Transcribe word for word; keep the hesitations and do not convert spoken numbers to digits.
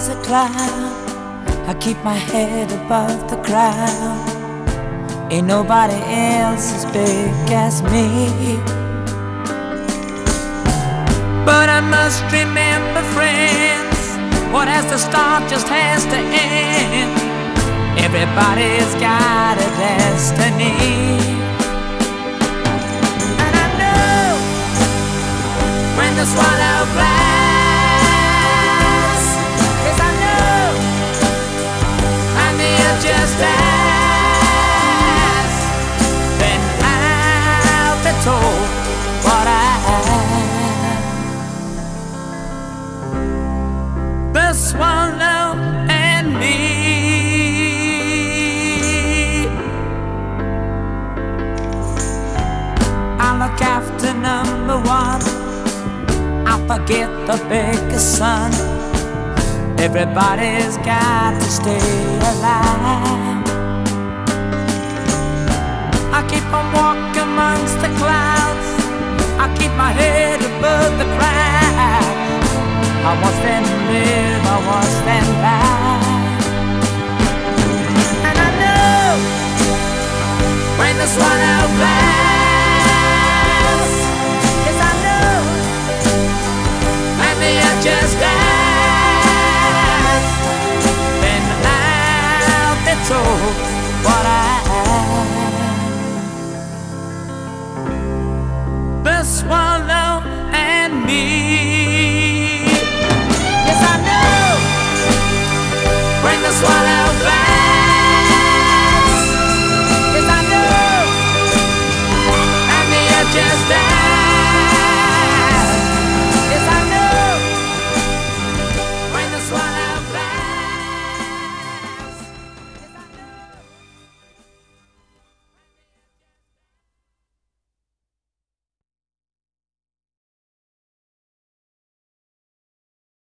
is a cloud. I keep my head above the crowd. Ain't nobody else as big as me. But I must remember, friends, what has to start just has to end. Everybody's got a destiny. And I know when the swallow flies, yes I know I'm here just as, then I'll be told what I am. The swallow and me. I look after number one, I forget the biggest son. Everybody's got to stay alive. I keep on walking amongst the clouds. I keep my head above the crowd. I watch them live, I watch them die. And I know when the swallow flies,